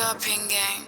Scorpion Gang.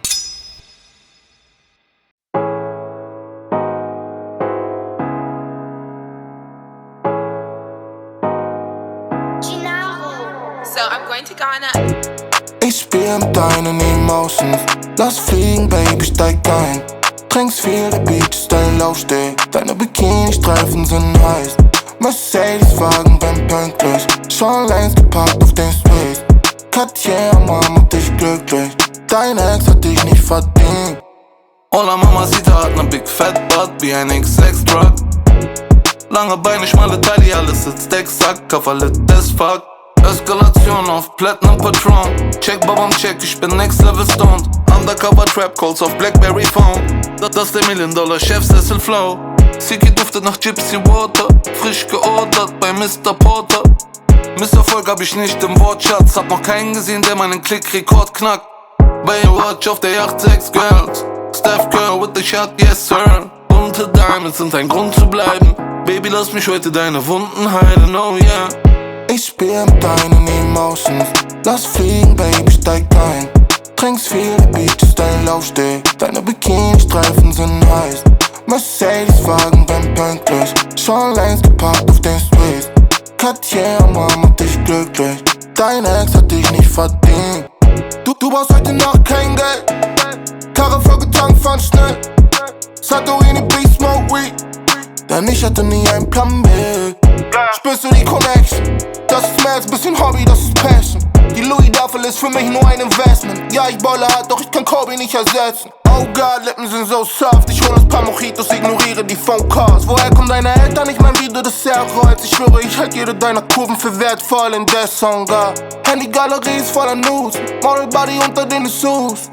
So I'm going to Ghana. Ich spiel mit deinen Emotions. Lass fliegen, Baby, steig ein. Trinkst viel, der Beach ist dein Laufsteg. Deine Bikini-Streifen sind heiß. Mercedes-Wagen bin pünktlich. Schon längst geparkt auf den Streets. Cartier am Arm macht dich glücklich. Dein Ex hat dich nicht verdient. Hola Mamacita hat ne Big Fat Butt wie ein X6-Truck. Lange Beine, schmale Taille, alles sitzt Decksack, Koffer lit as fuck. Eskalation auf Platinum Patron. Check Babam check, ich bin next level stoned. Undercover Trap Calls auf Blackberry Phone. Das ist der $1 Chefsessel Flow. Siki duftet nach Gypsy Water. Frisch geordert bei Mr. Porter. Misserfolg hab ich nicht im Wortschatz. Hab noch keinen gesehen, der meinen Klick-Rekord knackt. Baywatch auf der Yacht 6 Girls. Steph Curl with the shot, yes sir. Bunte Diamonds sind ein Grund zu bleiben. Baby, lass mich heute deine Wunden heilen, oh yeah. Ich spiel mit deinen Emotions. Lass fliegen, Baby, steig ein. Trinkst viel, der Beach ist dein Laufsteg. Deine Bikini-Streifen sind heiß. Mercedes-Wagen bin pünktlich. Schon längst geparkt auf den Streets. Cartier am Arm macht dich glücklich. Dein Ex hat dich nicht verdient. Du brauchst heute Nacht kein Geld. Karre vollgetankt, fahren schnell. Santorini, Beach, Smoke Weed. Denn ich hatte nie einen Plan B. Spürst du die Connection? Das ist mehr als bisschen Hobby, das ist Passion. Die Louis Duffel ist für mich nur ein Investment. Ja, ich bolle hart, doch ich kann Kobe nicht ersetzen. Oh God, Lippen sind so soft. Ich hol ein paar Mojitos, ignoriere die Phone Calls. Woher kommen deine Eltern? Ich mein, wie du das herrollst. Ich schwöre, ich halt jede deiner Kurven für wertvoll in der Song gar. Handy-Galerie ist voller News. Model Body unter den Dessous.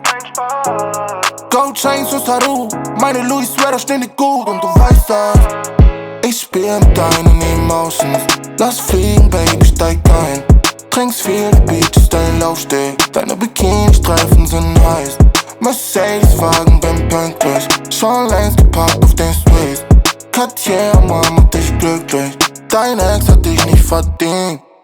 Gold Chains und Tattoo. Meine Louis Sweater stehen dir gut und du weißt das. Ich spiel mit deinen Emotions. Lass fliegen, Baby, steig ein. Trinkst viel, der Beach ist dein Laufsteg. Deine Bikini-Streifen sind heiß. Mercedes-Wagen bin pünktlich. Schon längst geparkt auf den Streets. Cartier am Arm macht dich glücklich. Dein Ex hat dich nicht verdient.